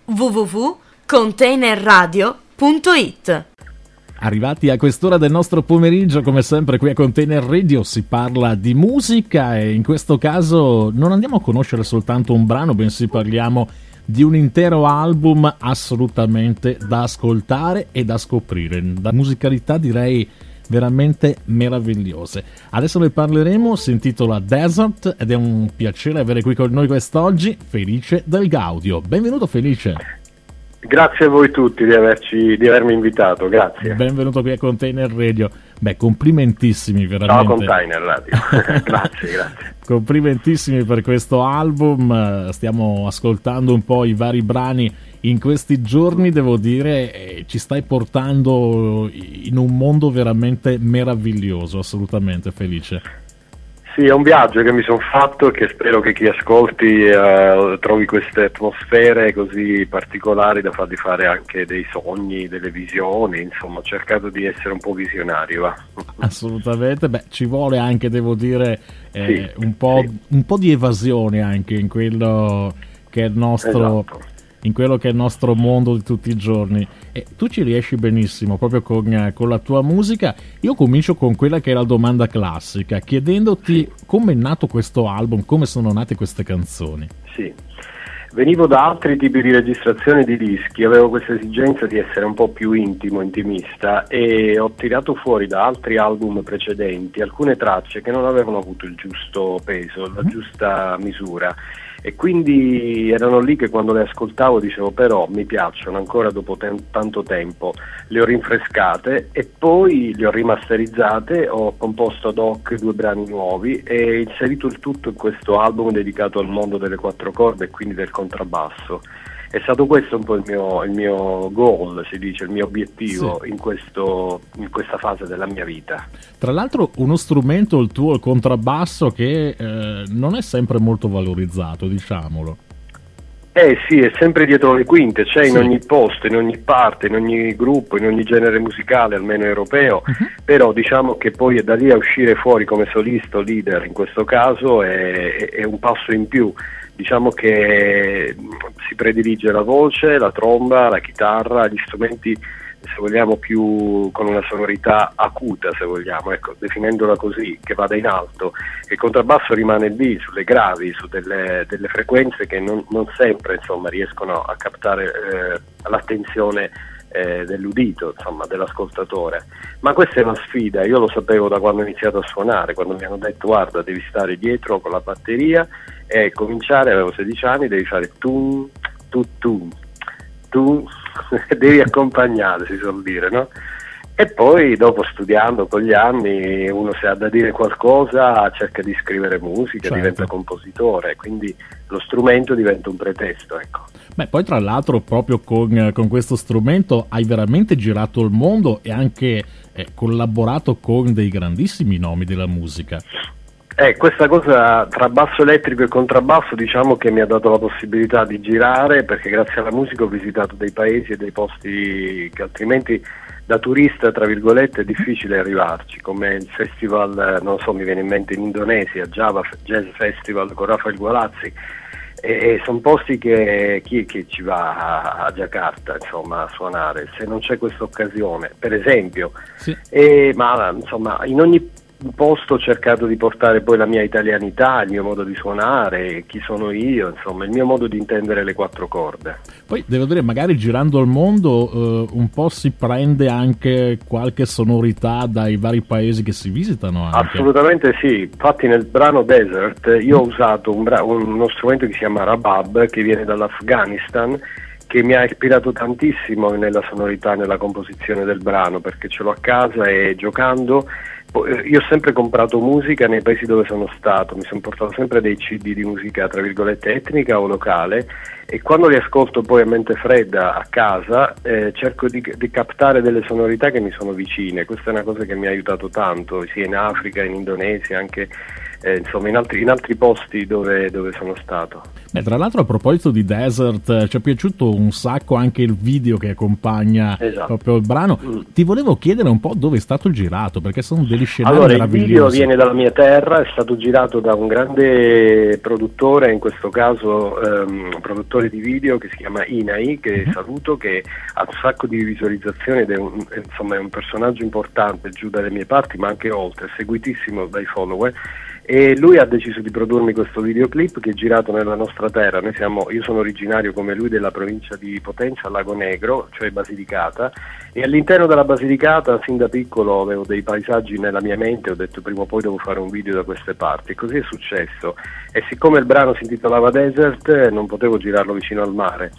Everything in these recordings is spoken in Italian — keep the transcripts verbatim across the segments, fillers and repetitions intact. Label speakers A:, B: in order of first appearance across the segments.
A: w w w punto container radio punto it.
B: Arrivati a quest'ora del nostro pomeriggio, come sempre qui a Container Radio si parla di musica e in questo caso non andiamo a conoscere soltanto un brano, bensì parliamo di un intero album assolutamente da ascoltare e da scoprire, da musicalità direi veramente meravigliose. Adesso ne parleremo, si intitola Desert ed è un piacere avere qui con noi quest'oggi Felice Del Gaudio. Benvenuto Felice.
C: Grazie a voi tutti di averci di avermi invitato, grazie.
B: Benvenuto qui a Container Radio. Beh, complimentissimi veramente.
C: Ciao Container Radio. Grazie, grazie.
B: Complimentissimi per questo album. Stiamo ascoltando un po' i vari brani in questi giorni, devo dire, eh, ci stai portando in un mondo veramente meraviglioso, assolutamente Felice.
C: Sì, è un viaggio che mi sono fatto e che spero che chi ascolti eh, trovi queste atmosfere così particolari da fargli fare anche dei sogni, delle visioni, insomma ho cercato di essere un po' visionario. Va.
B: Assolutamente, beh ci vuole anche, devo dire, eh,
C: sì,
B: un, po',
C: sì.
B: un po' di evasione anche in quello che è il nostro...
C: Esatto.
B: in quello che è il nostro mondo di tutti i giorni, e tu ci riesci benissimo proprio con, con la tua musica. Io comincio con quella che è la domanda classica, chiedendoti come è nato questo album, come sono nate queste canzoni.
C: Sì, venivo da altri tipi di registrazione di dischi, avevo questa esigenza di essere un po' più intimo, intimista, e ho tirato fuori da altri album precedenti alcune tracce che non avevano avuto il giusto peso, la giusta misura, e quindi erano lì che quando le ascoltavo dicevo però mi piacciono ancora dopo ten- tanto tempo, le ho rinfrescate e poi le ho rimasterizzate, ho composto ad hoc due brani nuovi e inserito il tutto in questo album dedicato al mondo delle quattro corde e quindi del contrabbasso. È stato questo un po' il mio, il mio goal, si dice, il mio obiettivo, sì, in, questo, in questa fase della mia vita.
B: Tra l'altro uno strumento, il tuo, il contrabbasso, che eh, non è sempre molto valorizzato, diciamolo.
C: Eh sì, è sempre dietro le quinte, c'è, sì, in ogni posto, in ogni parte, in ogni gruppo, in ogni genere musicale, almeno europeo, uh-huh. Però diciamo che poi è da lì a uscire fuori come solista o leader, in questo caso è, è un passo in più. Diciamo che si predilige la voce, la tromba, la chitarra, gli strumenti, se vogliamo, più con una sonorità acuta, se vogliamo, ecco, definendola così, che vada in alto. Il contrabbasso rimane lì, sulle gravi, su delle, delle frequenze che non, non sempre, insomma, riescono a captare eh, l'attenzione eh, dell'udito, insomma, dell'ascoltatore. Ma questa è una sfida, io lo sapevo da quando ho iniziato a suonare, quando mi hanno detto guarda, devi stare dietro con la batteria e cominciare, avevo sedici anni, devi fare tu, tu, tu, tu, devi accompagnare, si suol dire, no? E poi dopo, studiando con gli anni, uno se ha da dire qualcosa cerca di scrivere musica, certo, diventa compositore, quindi lo strumento diventa un pretesto, ecco.
B: Beh, poi tra l'altro proprio con, con questo strumento hai veramente girato il mondo e anche eh, collaborato con dei grandissimi nomi della musica.
C: Eh, questa cosa tra basso elettrico e contrabbasso diciamo che mi ha dato la possibilità di girare, perché grazie alla musica ho visitato dei paesi e dei posti che altrimenti da turista, tra virgolette, è difficile arrivarci, come il festival, non so, mi viene in mente in Indonesia, Java Jazz Festival con Rafael Gualazzi, e, e sono posti che chi, chi ci va a, a Giacarta, insomma, a suonare, se non c'è questa occasione, per esempio. Sì. E, ma insomma, in ogni posto ho cercato di portare poi la mia italianità, il mio modo di suonare, chi sono io, insomma il mio modo di intendere le quattro corde.
B: Poi devo dire, magari girando il mondo eh, un po' si prende anche qualche sonorità dai vari paesi che si visitano anche.
C: Assolutamente sì, infatti nel brano Desert io ho usato un bra- uno strumento che si chiama Rabab, che viene dall'Afghanistan, che mi ha ispirato tantissimo nella sonorità, nella composizione del brano, perché ce l'ho a casa e giocando. Io ho sempre comprato musica nei paesi dove sono stato, mi sono portato sempre dei C D di musica tra virgolette etnica o locale, e quando li ascolto poi a mente fredda a casa eh, cerco di, di captare delle sonorità che mi sono vicine. Questa è una cosa che mi ha aiutato tanto sia in Africa, in Indonesia, anche eh, insomma in altri, in altri posti dove, dove sono stato.
B: Beh, tra l'altro a proposito di Desert, ci è piaciuto un sacco anche il video che accompagna
C: esatto.
B: proprio il brano. Mm. Ti volevo chiedere un po' dove è stato girato, perché sono degli scenari
C: allora,
B: meravigliosi.
C: Il video viene dalla mia terra, è stato girato da un grande produttore, in questo caso ehm, produttore di video che si chiama Inai, che mm-hmm. saluto, che ha un sacco di visualizzazioni ed è un, insomma, è un personaggio importante giù dalle mie parti, ma anche oltre, è seguitissimo dai follower. E lui ha deciso di produrmi questo videoclip che è girato nella nostra terra. Noi siamo, io sono originario come lui della provincia di Potenza, Lago Negro, cioè Basilicata, e all'interno della Basilicata sin da piccolo avevo dei paesaggi nella mia mente, ho detto prima o poi devo fare un video da queste parti, e così è successo. E siccome il brano si intitolava Desert non potevo girarlo vicino al mare,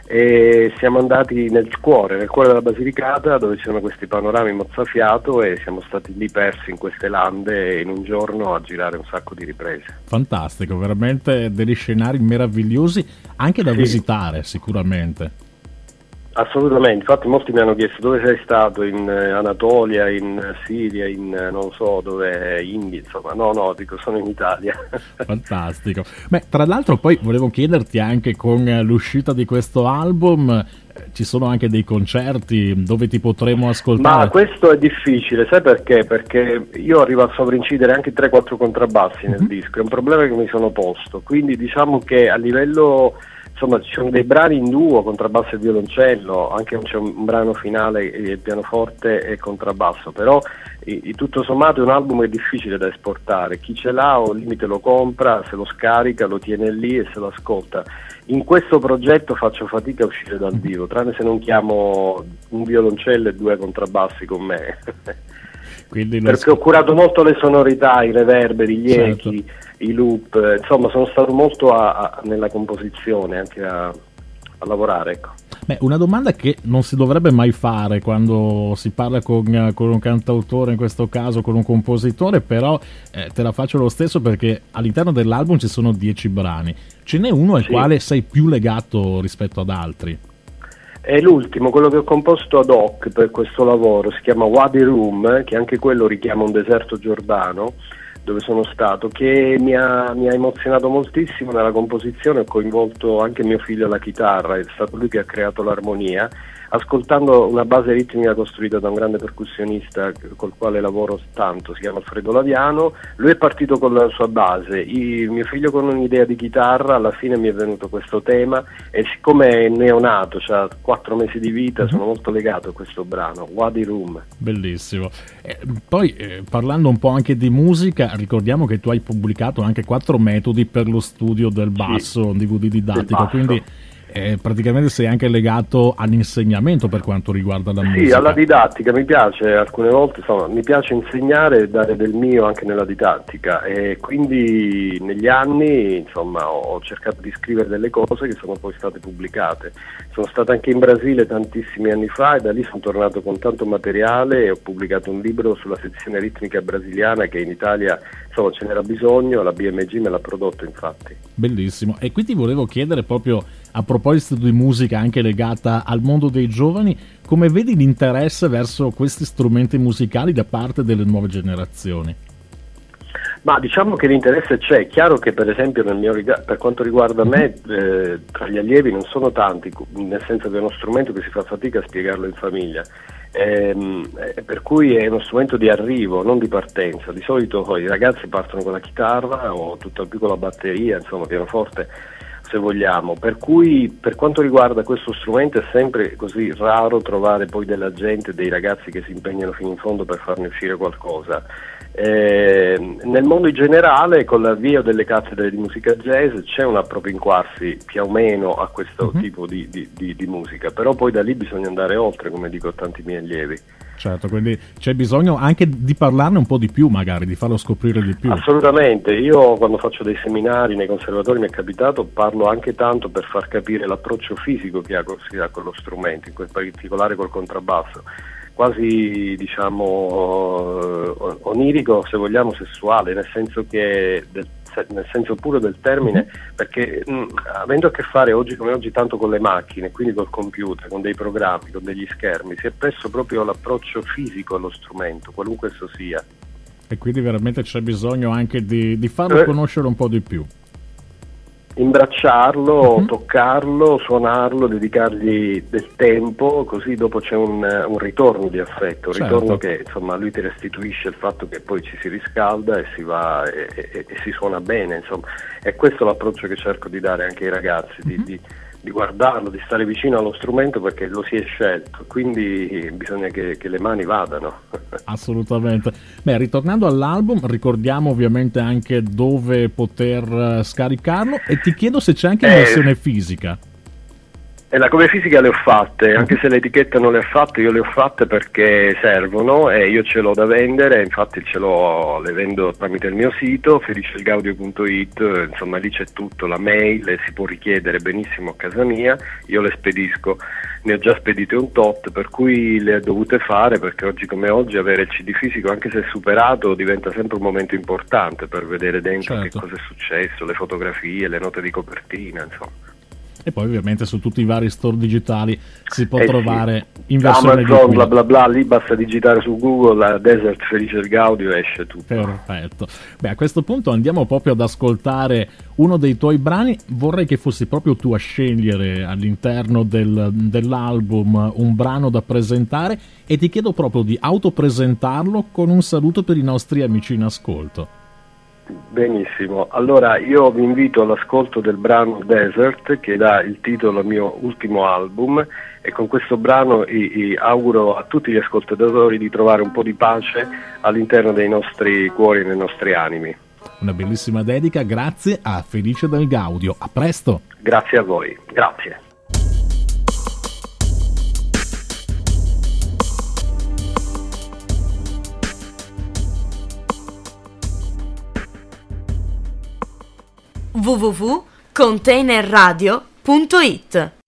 C: e siamo andati nel cuore, nel cuore della Basilicata, dove ci sono questi panorami mozzafiato, e siamo stati lì persi in queste lande in un giorno a girare un sacco di riprese.
B: Fantastico, veramente degli scenari meravigliosi anche da
C: sì.
B: visitare sicuramente.
C: Assolutamente, infatti molti mi hanno chiesto dove sei stato, in Anatolia, in Siria, in non so dove, India, insomma, no no, dico sono in Italia.
B: Fantastico. Beh, tra l'altro poi volevo chiederti anche con l'uscita di questo album, eh, ci sono anche dei concerti dove ti potremo ascoltare?
C: Ma questo è difficile, sai perché? Perché io arrivo a sovrincidere anche tre quattro contrabbassi nel mm-hmm. disco, è un problema che mi sono posto, quindi diciamo che a livello... Insomma, ci sono dei brani in duo, contrabbasso e violoncello, anche c'è un brano finale, il pianoforte e contrabbasso, però i, tutto sommato è un album che è difficile da esportare, chi ce l'ha o al limite lo compra, se lo scarica, lo tiene lì e se lo ascolta. In questo progetto faccio fatica a uscire dal vivo, tranne se non chiamo un violoncello e due contrabbassi con me.
B: Quindi
C: perché
B: sc-
C: ho curato molto le sonorità, i reverberi, gli certo. echi, i loop, insomma sono stato molto a, a, nella composizione, anche a, a lavorare, ecco.
B: Beh, una domanda che non si dovrebbe mai fare quando si parla con, con un cantautore, in questo caso con un compositore, però eh, te la faccio lo stesso perché all'interno dell'album ci sono dieci brani, ce n'è uno al
C: sì.
B: quale sei più legato rispetto ad altri?
C: È l'ultimo, quello che ho composto ad hoc per questo lavoro, si chiama Wadi Rum, che anche quello richiama un deserto giordano, dove sono stato, che mi ha, mi ha emozionato moltissimo nella composizione. Ho coinvolto anche mio figlio alla chitarra, è stato lui che ha creato l'armonia, ascoltando una base ritmica costruita da un grande percussionista col quale lavoro tanto, si chiama Alfredo Laviano. Lui è partito con la sua base, il mio figlio con un'idea di chitarra, alla fine mi è venuto questo tema, e siccome è neonato, ha quattro mesi di vita, sono molto legato a questo brano, Wadi Rum.
B: Bellissimo. Eh, poi eh, parlando un po' anche di musica, ricordiamo che tu hai pubblicato anche quattro metodi per lo studio del basso, sì, un D V D didattico, quindi eh, praticamente sei anche legato all'insegnamento per quanto riguarda la
C: sì,
B: musica.
C: Sì, alla didattica, mi piace alcune volte, insomma, mi piace insegnare e dare del mio anche nella didattica, e quindi negli anni insomma ho cercato di scrivere delle cose che sono poi state pubblicate. Sono stato anche in Brasile tantissimi anni fa e da lì sono tornato con tanto materiale e ho pubblicato un libro sulla sezione ritmica brasiliana che in Italia insomma ce n'era bisogno, la B M G me l'ha prodotto infatti.
B: Bellissimo. E qui ti volevo chiedere, proprio a proposito di musica anche legata al mondo dei giovani, come vedi l'interesse verso questi strumenti musicali da parte delle nuove generazioni?
C: Ma diciamo che l'interesse c'è, è chiaro che per esempio nel mio riga- per quanto riguarda me eh, tra gli allievi non sono tanti, nel senso che è uno strumento che si fa fatica a spiegarlo in famiglia, ehm, eh, per cui è uno strumento di arrivo, non di partenza. Di solito oh, i ragazzi partono con la chitarra o tutta più con la batteria, insomma pianoforte se vogliamo, per cui per quanto riguarda questo strumento è sempre così raro trovare poi della gente, dei ragazzi che si impegnano fino in fondo per farne uscire qualcosa. Eh, nel mondo in generale, con l'avvio delle cattedre di musica jazz c'è un appropinquarsi più o meno a questo uh-huh. tipo di, di, di, di musica, però poi da lì bisogna andare oltre, come dico a tanti miei allievi.
B: Certo, quindi c'è bisogno anche di parlarne un po' di più, magari, di farlo scoprire di più.
C: Assolutamente, io quando faccio dei seminari nei conservatori mi è capitato, parlo anche tanto per far capire l'approccio fisico che ha, si ha con lo strumento, in particolare col contrabbasso, quasi diciamo onirico, se vogliamo, sessuale, nel senso che del, nel senso puro del termine, perché mh, avendo a che fare oggi come oggi tanto con le macchine, quindi col computer, con dei programmi, con degli schermi, si è perso proprio l'approccio fisico allo strumento, qualunque esso sia.
B: E quindi veramente c'è bisogno anche di, di farlo eh. conoscere un po' di più.
C: Imbracciarlo, uh-huh. toccarlo, suonarlo, dedicargli del tempo, così dopo c'è un, un ritorno di affetto, un
B: certo.
C: ritorno che insomma lui ti restituisce il fatto che poi ci si riscalda e si va e, e, e si suona bene, insomma. E questo è l'approccio che cerco di dare anche ai ragazzi, uh-huh. di, di, di guardarlo, di stare vicino allo strumento perché lo si è scelto, quindi bisogna che, che le mani vadano.
B: Assolutamente. Beh, ritornando all'album, ricordiamo ovviamente anche dove poter scaricarlo e ti chiedo se c'è anche in eh, versione fisica.
C: E la copie fisica le ho fatte, anche se l'etichetta non le ha fatte, io le ho fatte perché servono e io ce l'ho da vendere, infatti ce l'ho, le vendo tramite il mio sito felicelgaudio punto it, insomma lì c'è tutto, la mail, si può richiedere benissimo a casa mia, io le spedisco, ne ho già spedite un tot, per cui le ho dovute fare perché oggi come oggi avere il C D fisico, anche se è superato, diventa sempre un momento importante per vedere dentro certo. che cosa è successo, le fotografie, le note di copertina, insomma.
B: E poi ovviamente su tutti i vari store digitali si può
C: eh
B: trovare
C: sì.
B: in versione
C: Amazon, bla bla bla, lì basta digitare su Google Desert Felice del Gaudio e esce tutto.
B: Perfetto. Beh, a questo punto andiamo proprio ad ascoltare uno dei tuoi brani. Vorrei che fossi proprio tu a scegliere all'interno del, dell'album un brano da presentare e ti chiedo proprio di autopresentarlo con un saluto per i nostri amici in ascolto.
C: Benissimo, allora io vi invito all'ascolto del brano Desert che dà il titolo al mio ultimo album e con questo brano i, i auguro a tutti gli ascoltatori di trovare un po' di pace all'interno dei nostri cuori e dei nostri animi.
B: Una bellissima dedica, grazie a Felice del Gaudio, a presto!
C: Grazie a voi, grazie.
A: w w w punto containerradio punto it